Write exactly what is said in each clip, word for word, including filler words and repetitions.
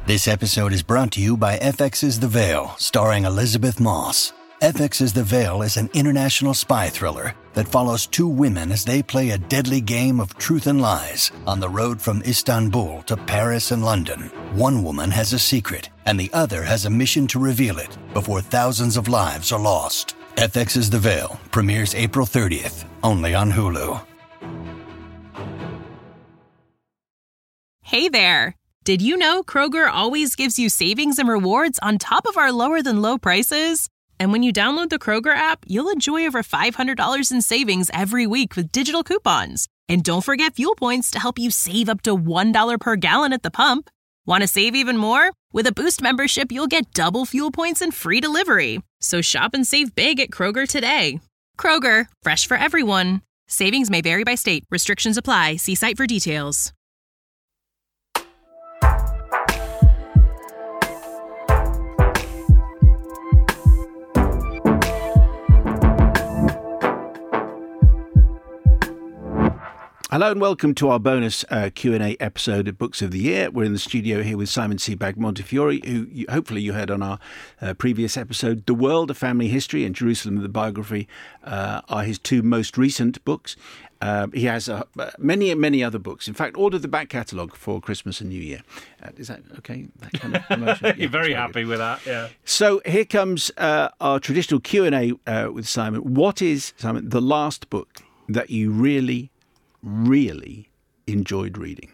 This episode is brought to you by F X's The Veil, starring Elizabeth Moss. F X's The Veil is an international spy thriller that follows two women as they play a deadly game of truth and lies on the road from Istanbul to Paris and London. One woman has a secret, and the other has a mission to reveal it before thousands of lives are lost. F X's The Veil premieres April thirtieth, only on Hulu. Hey there! Did you know Kroger always gives you savings and rewards on top of our lower-than-low prices? And when you download the Kroger app, you'll enjoy over five hundred dollars in savings every week with digital coupons. And don't forget fuel points to help you save up to one dollar per gallon at the pump. Want to save even more? With a Boost membership, you'll get double fuel points and free delivery. So shop and save big at Kroger today. Kroger, fresh for everyone. Savings may vary by state. Restrictions apply. See site for details. Hello and welcome to our bonus uh, Q and A episode of Books of the Year. We're in the studio here with Simon Sebag Montefiore, who you, hopefully you heard on our uh, previous episode. The World, A Family History, and Jerusalem, the Biography uh, are his two most recent books. Uh, he has uh, many, many other books. In fact, order the back catalogue for Christmas and New Year. Uh, is that okay? That kind of promotion? You're yeah, very happy good. with that, yeah. So here comes uh, our traditional Q and A uh, with Simon. What is, Simon, the last book that you really really enjoyed reading?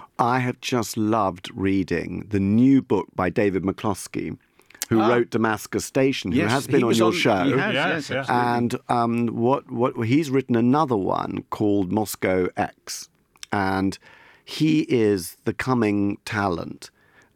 I have just loved reading the new book by David McCloskey, who ah. wrote Damascus Station, who yes, has been on your on, show. He has, yes, yes, yeah. And um, what what he's written another one called Moscow X, and he is the coming talent,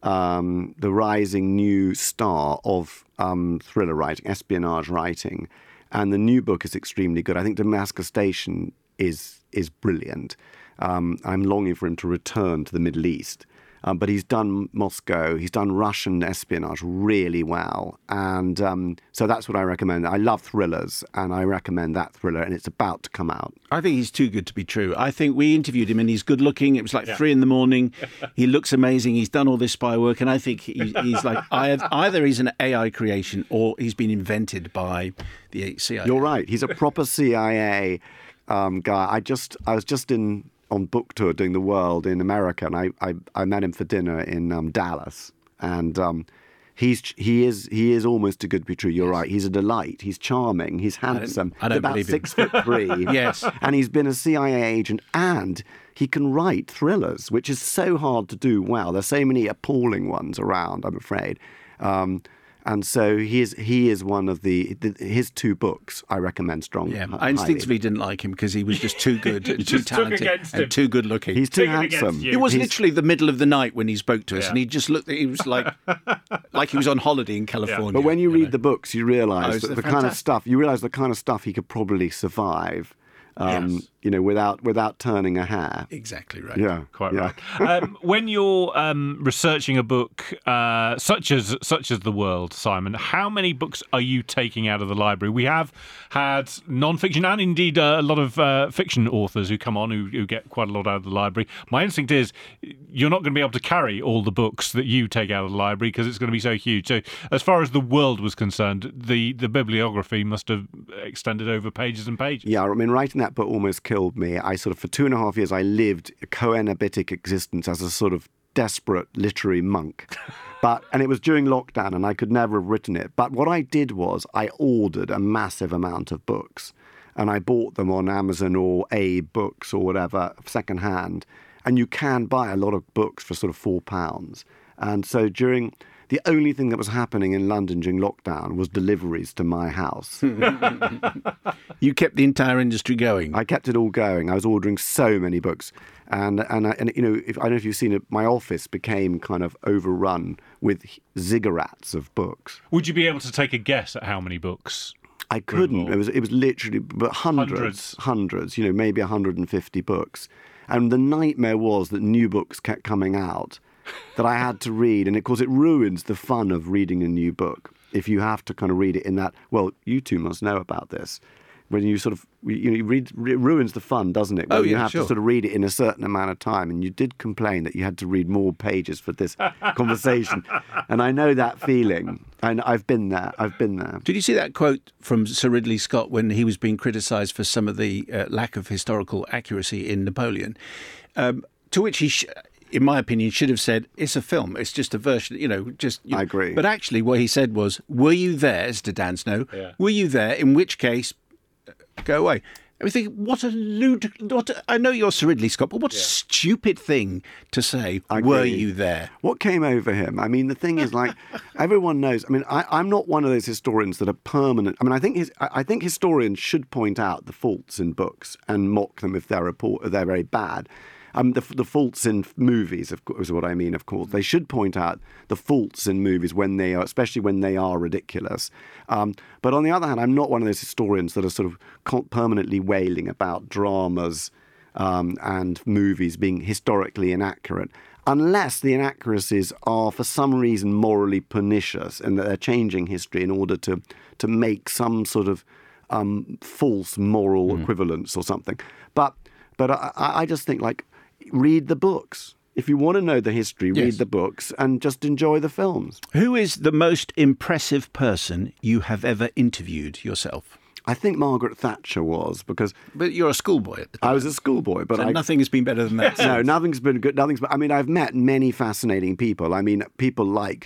um, the rising new star of um, thriller writing, espionage writing, and the new book is extremely good. I think Damascus Station is is brilliant. Um, I'm longing for him to return to the Middle East. Um, but he's done Moscow, he's done Russian espionage really well. And um, so that's what I recommend. I love thrillers, and I recommend that thriller, and it's about to come out. I think he's too good to be true. I think we interviewed him, and he's good looking. It was like yeah. three in the morning. He looks amazing. He's done all this spy work, and I think he, he's like either he's an A I creation or he's been invented by the C I A. You're right. He's a proper C I A um, guy. I just, I was just in... on book tour doing the world in America, and I, I, I met him for dinner in um, Dallas, and um, he's he is he is almost too good to be true. You're yes. right. He's a delight. He's charming. He's handsome. I don't, I don't he's about believe six him. foot three. Yes, and he's been a C I A agent, and he can write thrillers, which is so hard to do well. There's so many appalling ones around, I'm afraid. Um, And so he is, he is one of the, the, his two books I recommend strongly. Yeah, I instinctively didn't like him because he was just too good and too talented and too good looking. He's too handsome. It was He's... literally the middle of the night when he spoke to us, yeah. and he just looked, he was like, like he was on holiday in California. Yeah. But when you, you read know? the books, you realise oh, that the fantastic. kind of stuff, you realise the kind of stuff he could probably survive. Um, yes. You know, without without turning a hair. Exactly right. Yeah, quite yeah. right. um, when you're um, researching a book uh, such as such as The World, Simon, how many books are you taking out of the library? We have had non-fiction and indeed uh, a lot of uh, fiction authors who come on who, who get quite a lot out of the library. My instinct is you're not going to be able to carry all the books that you take out of the library because it's going to be so huge. So, as far as The World was concerned, the the bibliography must have extended over pages and pages. Yeah, I mean, writing that book almost killed me. I sort of, for two and a half years, I lived a coenabitic existence as a sort of desperate literary monk. But, and it was during lockdown, and I could never have written it. But what I did was I ordered a massive amount of books, and I bought them on Amazon or A Books or whatever, secondhand. And you can buy a lot of books for sort of four pounds. And so during... The only thing that was happening in London during lockdown was deliveries to my house. You kept the entire industry going. I kept it all going. I was ordering so many books. And, and, and you know, if, I don't know if you've seen it, my office became kind of overrun with ziggurats of books. Would you be able to take a guess at how many books? I couldn't. It was, it was literally but hundreds, hundreds, hundreds, you know, maybe one hundred fifty books. And the nightmare was that new books kept coming out that I had to read. And of course, it ruins the fun of reading a new book if you have to kind of read it in that, well, you two must know about this, when you sort of you know you read it ruins the fun, doesn't it? When Oh, you yeah, have sure. to sort of read it in a certain amount of time, and you did complain that you had to read more pages for this conversation, and I know that feeling, and I've been there. I've been there. Did you see that quote from Sir Ridley Scott when he was being criticised for some of the uh, lack of historical accuracy in Napoleon? Um, to which he, sh- in my opinion, should have said, it's a film. It's just a version, you know, just... You I know. agree. But actually what he said was, were you there, as to Dan Snow? Yeah. Were you there? In which case, go away. I was thinking, what a lud- what a, I know you're Sir Ridley Scott, but what a stupid thing to say, I were agree. you there? What came over him? I mean, the thing is, like, everyone knows. I mean, I, I'm not one of those historians that are permanent. I mean, I think his, I I think historians should point out the faults in books and mock them if they're report, if they're very bad. Um, the, the faults in movies, of course, is what I mean. Of course, they should point out the faults in movies when they are, especially when they are ridiculous. Um, but on the other hand, I'm not one of those historians that are sort of con- permanently wailing about dramas um, and movies being historically inaccurate, unless the inaccuracies are for some reason morally pernicious and that they're changing history in order to to make some sort of um, false moral mm. equivalence or something. But but I, I just think, like, read the books. If you want to know the history, Yes. read the books and just enjoy the films. Who is the most impressive person you have ever interviewed yourself? I think Margaret Thatcher was, because But you're a schoolboy at the time. I was a schoolboy, but So I, nothing has been better than that. no, nothing's been good. Nothing's. I mean, I've met many fascinating people. I mean, people like,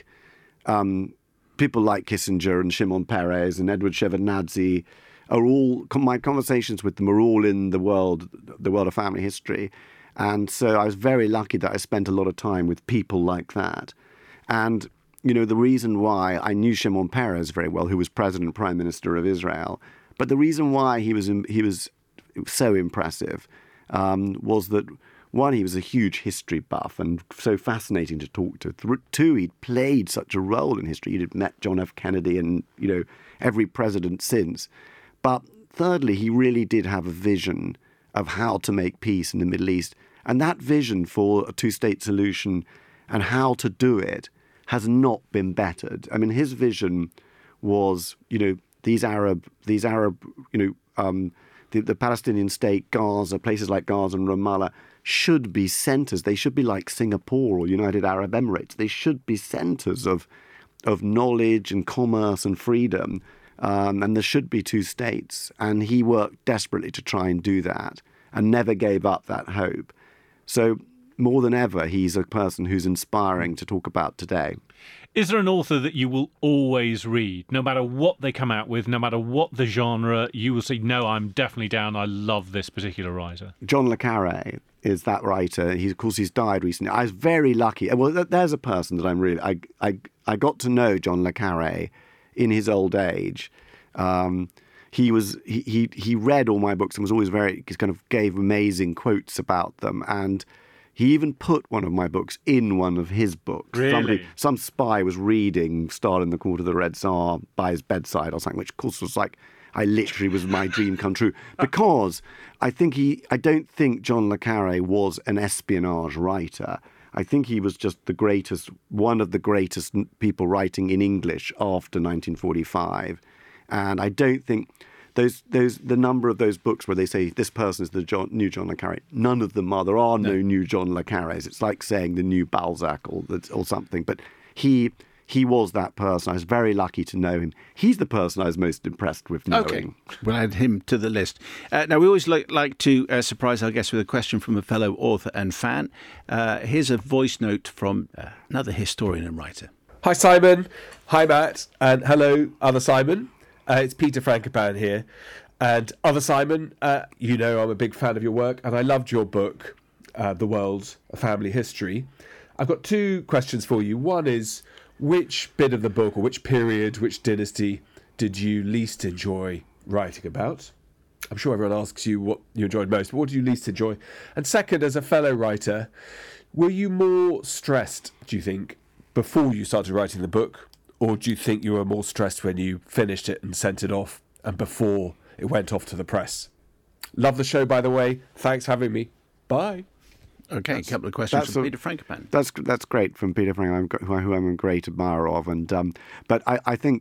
um, people like Kissinger and Shimon Peres and Edward Shevardnadze are all. My conversations with them are all in the world, the world of family history, and so I was very lucky that I spent a lot of time with people like that, and. You know, the reason why I knew Shimon Peres very well, who was President and Prime Minister of Israel, but the reason why he was he was so impressive um, was that, one, he was a huge history buff and so fascinating to talk to. Two, he'd played such a role in history. He'd met John F. Kennedy and, you know, every president since. But thirdly, he really did have a vision of how to make peace in the Middle East. And that vision for a two-state solution and how to do it has not been bettered. I mean, his vision was, you know, these Arab, these Arab, you know, um, the, the Palestinian state, Gaza, places like Gaza and Ramallah should be centres. They should be like Singapore or United Arab Emirates. They should be centres of of knowledge and commerce and freedom. Um, and there should be two states. And he worked desperately to try and do that and never gave up that hope. So more than ever, he's a person who's inspiring to talk about today. Is there an author that you will always read, no matter what they come out with, no matter what the genre, you will say, no, I'm definitely down, I love this particular writer? John le Carré is that writer. He, of course, he's died recently. I was very lucky. Well, there's a person that I'm really... I, I, I got to know John le Carré in his old age. Um, he was he, he he read all my books and was always very... He kind of gave amazing quotes about them, and... He even put one of my books in one of his books. Really? Somebody, some spy was reading Star in the Court of the Red Tsar by his bedside or something, which of course was like, I literally was my dream come true. Because I think he, I don't think John le Carré was an espionage writer. I think he was just the greatest, one of the greatest people writing in English after nineteen forty-five. And I don't think... Those, those, the number of those books where they say this person is the John, new John le Carré, none of them are. There are no, no new John le Carrés. It's like saying the new Balzac or or something. But he he was that person. I was very lucky to know him. He's the person I was most impressed with knowing. Okay, we'll add him to the list. Uh, now, we always like, like to uh, surprise our guests with a question from a fellow author and fan. Uh, here's a voice note from uh, another historian and writer. Hi, Simon. Hi, Matt. And hello, other Simon. Uh, it's Peter Frankopan here. And other Simon, uh, you know I'm a big fan of your work, and I loved your book, uh, The World, A Family History. I've got two questions for you. One is, which bit of the book, or which period, which dynasty did you least enjoy writing about? I'm sure everyone asks you what you enjoyed most, but what did you least enjoy? And second, as a fellow writer, were you more stressed, do you think, before you started writing the book? Or do you think you were more stressed when you finished it and sent it off and before it went off to the press? Love the show, by the way. Thanks for having me. Bye. Okay, that's, a couple of questions from a, Peter Frankopan. That's that's great from Peter Frankopan, who I'm a great admirer of. And um, but I, I think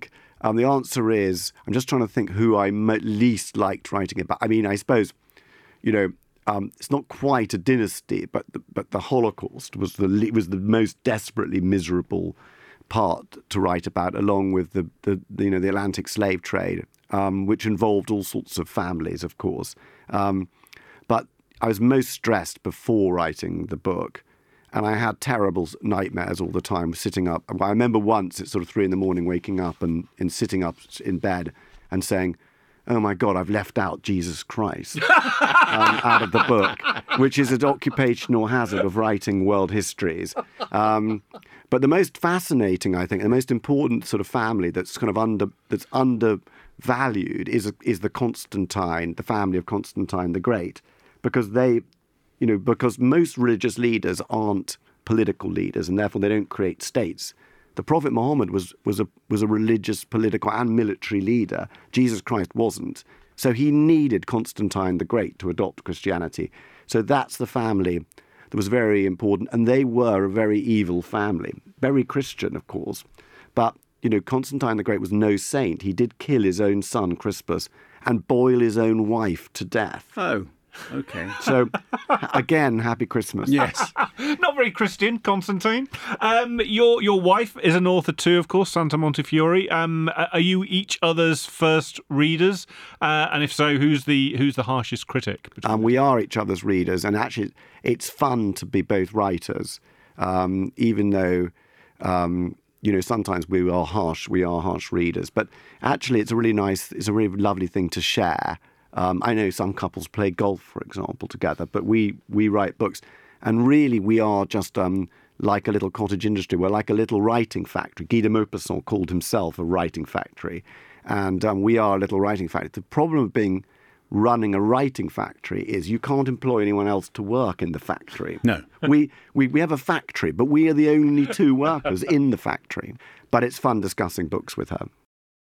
Um, the answer is, I'm just trying to think who I mo- least liked writing about. I mean, I suppose, you know, um, it's not quite a dynasty, but the, but the Holocaust was the le- was the most desperately miserable part to write about, along with the, the, the you know the Atlantic slave trade, um, which involved all sorts of families, of course. Um, but I was most stressed before writing the book. And I had terrible nightmares all the time, sitting up. I remember once at sort of three in the morning waking up and, and sitting up in bed and saying, oh my God, I've left out Jesus Christ um, out of the book, which is an occupational hazard of writing world histories. Um, but the most fascinating, I think, the most important sort of family that's kind of under that's undervalued is is the Constantine, the family of Constantine the Great, because they. You know, because most religious leaders aren't political leaders, and therefore they don't create states. The Prophet Muhammad was was a was a religious, political, and military leader. Jesus Christ wasn't. So he needed Constantine the Great to adopt Christianity. So that's the family that was very important, and they were a very evil family, very Christian, of course. But you know, Constantine the Great was no saint. He did kill his own son Crispus and boil his own wife to death. Oh. Okay. So, again, happy Christmas. Yes. Not very Christian, Constantine. Um, your your wife is an author too, of course, Santa Montefiore. Um, are you each other's first readers? Uh, and if so, who's the who's the harshest critic? Um, we are each other's readers, and actually, it's fun to be both writers, um, even though. Um, You know, sometimes we are harsh. We are harsh readers, but actually, it's a really nice, it's a really lovely thing to share. Um, I know some couples play golf, for example, together, but we, we write books. And really, we are just um, like a little cottage industry. We're like a little writing factory. Guy de Maupassant called himself a writing factory. And um, we are a little writing factory. The problem of being running a writing factory is you can't employ anyone else to work in the factory. No. we, we, we have a factory, but we are the only two workers in the factory. But it's fun discussing books with her.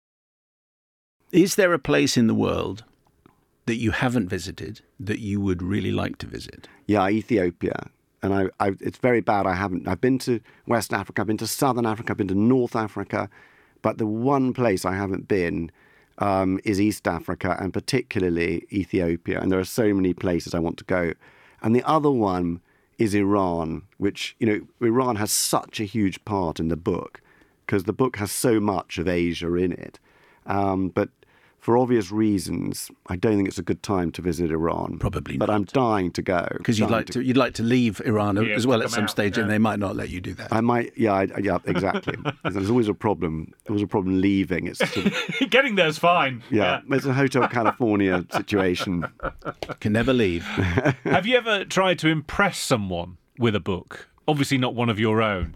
Is there a place in the world that you haven't visited that you would really like to visit? Yeah, Ethiopia. And I, I, it's very bad I haven't. I've been to West Africa, I've been to Southern Africa, I've been to North Africa. But the one place I haven't been um, is East Africa, and particularly Ethiopia. And there are so many places I want to go. And the other one is Iran, which, you know, Iran has such a huge part in the book because the book has so much of Asia in it. Um, but for obvious reasons, I don't think it's a good time to visit Iran. Probably But not. I'm dying to go. Because you'd like to, you'd like to leave Iran Yeah, as well at come some out, stage, yeah. and they might not let you do that. I might, yeah, I, yeah, exactly. There's always a problem. There was a problem leaving. It's sort of, Getting there's fine. yeah, it's a Hotel California situation. Can never leave. Have you ever tried to impress someone with a book? Obviously not one of your own.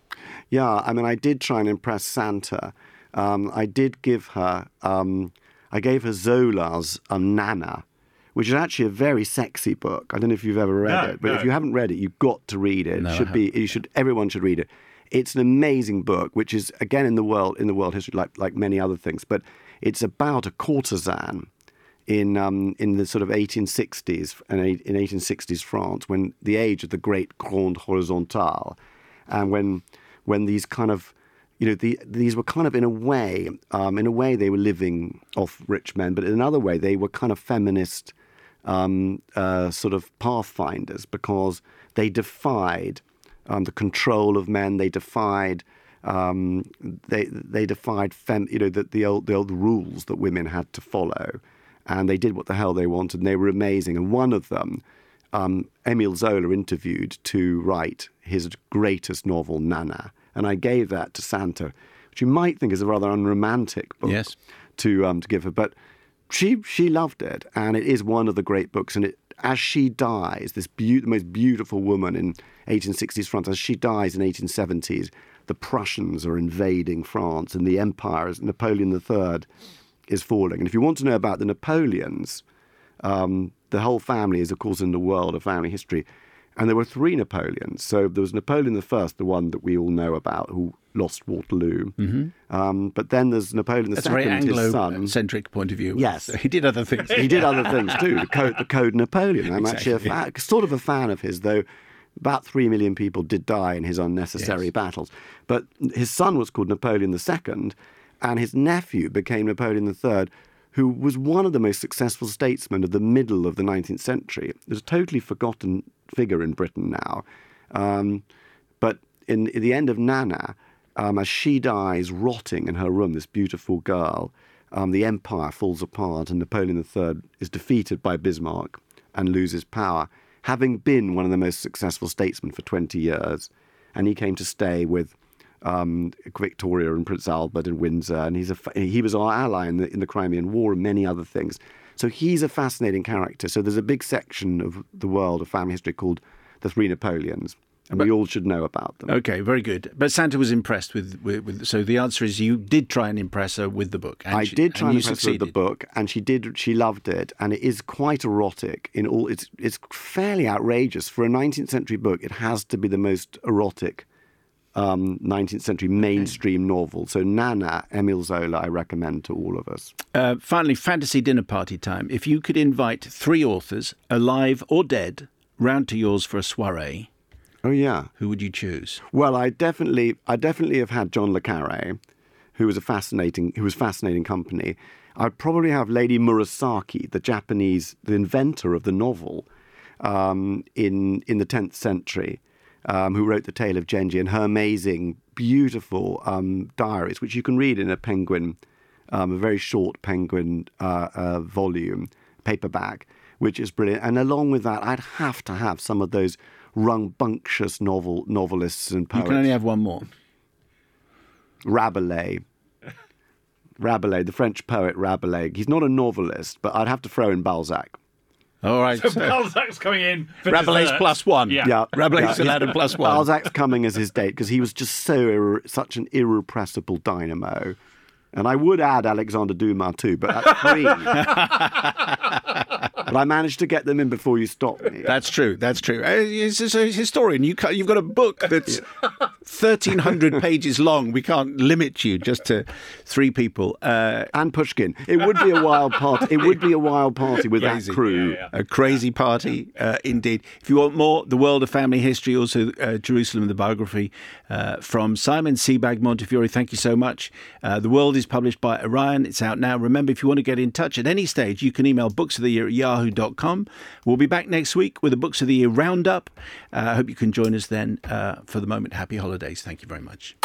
Yeah, I mean, I did try and impress Santa. Um, I did give her, um, I gave her Zola's um, Nana, which is actually a very sexy book. I don't know if you've ever read No, it, but no. if you haven't read it, you've got to read it. No, it I should be, you should, everyone should read it. It's an amazing book, which is again in the world in the world history, like like many other things. But it's about a courtesan in um, in the sort of eighteen sixties and in eighteen sixties France, when the age of the great Grande Horizontale, and when when these kind of you know the, these were kind of in a way um, in a way they were living off rich men, but in another way they were kind of feminist um, uh, sort of pathfinders because they defied. Um, the control of men, they defied, um, they they defied, fem, you know, the, the old the old rules that women had to follow, and they did what the hell they wanted, and they were amazing. And one of them, um, Emile Zola interviewed to write his greatest novel, Nana, and I gave that to Santa, which you might think is a rather unromantic book Yes. to um, to give her, but she she loved it, and it is one of the great books, and it. As she dies, this be- the most beautiful woman in eighteen sixties France, as she dies in eighteen seventies, the Prussians are invading France and the empire, is, Napoleon the Third, is falling. And if you want to know about the Napoleons, um, the whole family is, of course, in the world of family history. And there were three Napoleons. So there was Napoleon the First, the one that we all know about, who lost Waterloo. Mm-hmm. Um, but then there's Napoleon the That's Second, a very his son. Anglo-centric point of view. Yes. So he did other things. He did other things too. The Code, the Code Napoleon. I'm actually a fan, sort of a fan of his, though about three million people did die in his unnecessary Yes. battles. But his son was called Napoleon the Second, and his nephew became Napoleon the Third, who was one of the most successful statesmen of the middle of the nineteenth century. There's a totally forgotten figure in Britain now. Um, but in, in the end of Nana, um, as she dies rotting in her room, this beautiful girl, um, the empire falls apart and Napoleon the Third is defeated by Bismarck and loses power, having been one of the most successful statesmen for twenty years. And he came to stay with um, Victoria and Prince Albert in Windsor, and he's a, he was our ally in the, in the Crimean War and many other things. So he's a fascinating character. So there's a big section of the world of family history called The Three Napoleons, and but, we all should know about them. Okay, very good. But Santa was impressed with, with, with so the answer is you did try and impress her with the book. And I she, did try and, and impress succeeded. her with the book, and she did. She loved it, and it is quite erotic. In all, it's it's fairly outrageous for a nineteenth century book. It has to be the most erotic um, nineteenth century mainstream novel. So Nana, Emile Zola, I recommend to all of us. Uh, finally, fantasy dinner party time. If you could invite three authors, alive or dead, round to yours for a soiree, oh yeah, who would you choose? Well, I definitely, I definitely have had John le Carré, who was a fascinating, who was fascinating company. I'd probably have Lady Murasaki, the Japanese, the inventor of the novel, um, in in the tenth century, um, who wrote the Tale of Genji and her amazing, beautiful um, diaries, which you can read in a Penguin, um, a very short Penguin uh, uh, volume, paperback, which is brilliant. And along with that, I'd have to have some of those rambunctious novel novelists and poets. You can only have one more. Rabelais. Rabelais, the French poet Rabelais. He's not a novelist, but I'd have to throw in Balzac. All right. So Balzac's coming in for Rabelais dessert. plus one. Yeah. Yeah, Rabelais yeah. is allowed a plus one. Balzac's coming as his date because he was just so ir- such an irrepressible dynamo. And I would add Alexander Dumas too, but that's three. But I managed to get them in before you stopped me. That's true. That's true. Uh, As a historian, you can't, you've got a book that's thirteen hundred pages long. We can't limit you just to three people. Uh, And Pushkin. It would be a wild party. It would be a wild party with Crazy. that crew. Yeah, yeah. A crazy party, uh, indeed. If you want more, The World of Family History, also uh, Jerusalem, the biography uh, from Simon Sebag Montefiore. Thank you so much. Uh, the World is published by Orion. It's out now. Remember, if you want to get in touch at any stage, you can email books of the year at yahoo dot com. We'll be back next week with a Books of the Year roundup. Uh, I hope you can join us then. Uh, for the moment, happy holidays. Thank you very much.